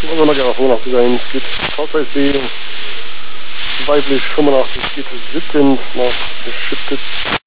Also eine Garage 85 geht VSB weiblich 85 geht 17 nach geschiftet.